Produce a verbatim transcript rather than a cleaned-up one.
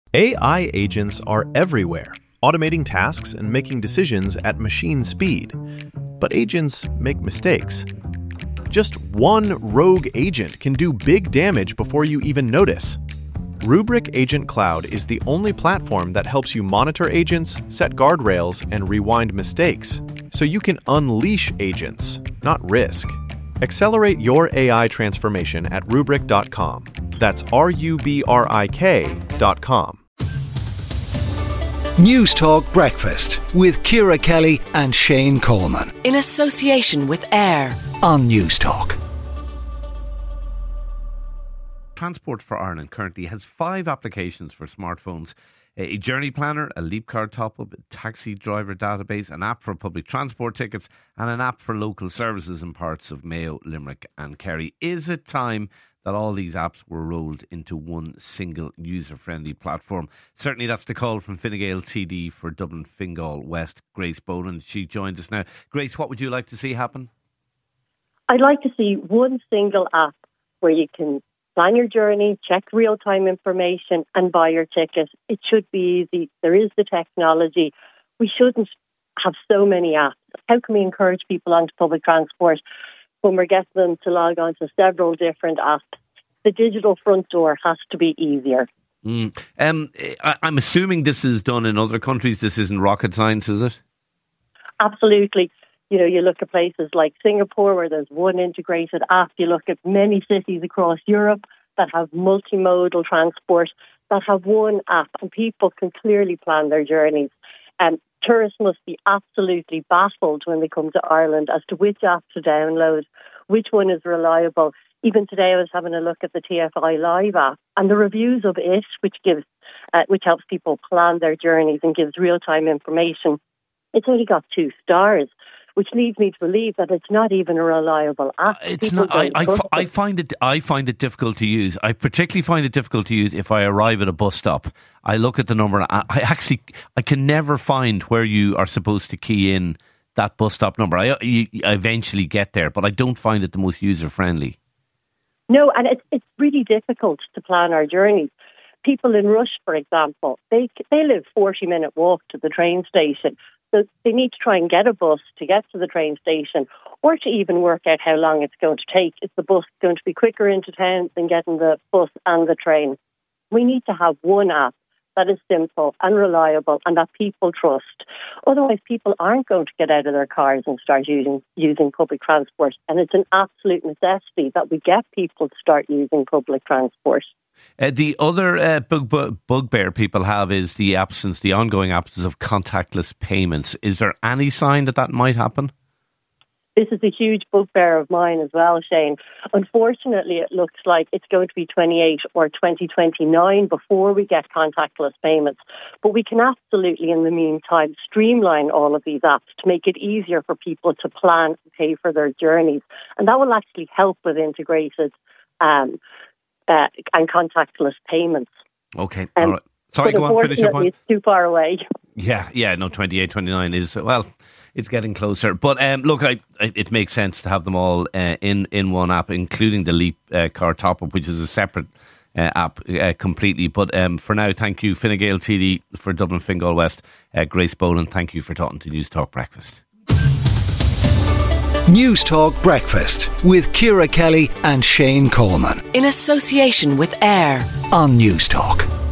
A I agents are everywhere, automating tasks and making decisions at machine speed. But agents make mistakes. Just one rogue agent can do big damage before you even notice. Rubrik Agent Cloud is the only platform that helps you monitor agents, set guardrails, and rewind mistakes, so you can unleash agents, not risk. Accelerate your A I transformation at rubrik dot com. That's R U B R I K dot com. News Talk Breakfast with Ciara Kelly and Shane Coleman. In association with AIR on News Talk. Transport for Ireland currently has five applications for smartphones: a journey planner, a Leap card top-up, a taxi driver database, an app for public transport tickets, and an app for local services in parts of Mayo, Limerick and Kerry. Is it time that all these apps were rolled into one single user-friendly platform? Certainly that's the call from Fine Gael T D for Dublin Fingal West, Grace Boland. She joins us now. Grace, what would you like to see happen? I'd like to see one single app where you can plan your journey, check real-time information and buy your ticket. It should be easy. There is the technology. We shouldn't have so many apps. How can we encourage people onto public transport when we're getting them to log on to several different apps? The digital front door has to be easier. Mm. Um, I, I'm assuming this is done in other countries. This isn't rocket science, is it? Absolutely. You know, you look at places like Singapore where there's one integrated app. You look at many cities across Europe that have multimodal transport, that have one app, and people can clearly plan their journeys. And tourists must be absolutely baffled when they come to Ireland as to which app to download, which one is reliable. Even today I was having a look at the T F I Live app, and the reviews of it, which gives, uh, which helps people plan their journeys and gives real-time information, it's only got two stars, which leads me to believe that it's not even a reliable app. It's not. I, I, f- I find it. I find it difficult to use. I particularly find it difficult to use if I arrive at a bus stop. I look at the number. I, I actually, I can never find where you are supposed to key in that bus stop number. I, you, I eventually get there, but I don't find it the most user friendly. No, and it's it's really difficult to plan our journeys. People in Rush, for example, they they live forty minute walk to the train station. So they need to try and get a bus to get to the train station, or to even work out how long it's going to take. Is the bus going to be quicker into town than getting the bus and the train? We need to have one app that is simple and reliable and that people trust. Otherwise, people aren't going to get out of their cars and start using using public transport. And it's an absolute necessity that we get people to start using public transport. Uh, the other uh, bug, bug, bugbear people have is the absence, the ongoing absence of contactless payments. Is there any sign that that might happen? This is a huge bugbear of mine as well, Shane. Unfortunately, it looks like it's going to be twenty-eight or twenty twenty-nine before we get contactless payments. But we can absolutely, in the meantime, streamline all of these apps to make it easier for people to plan and pay for their journeys. And that will actually help with integrated um Uh, and contactless payments. Okay, um, all right. Sorry, go on, finish your point. It's too far away. Yeah, yeah, no, twenty-eight, twenty-nine is, well, it's getting closer. But um, look, I, I, it makes sense to have them all uh, in, in one app, including the Leap uh, card top-up, which is a separate uh, app uh, completely. But um, for now, thank you, Fine Gael T D for Dublin Fingal West. Uh, Grace Boland, thank you for talking to News Talk Breakfast. News Talk Breakfast with Ciara Kelly and Shane Coleman. In association with AIR on News Talk.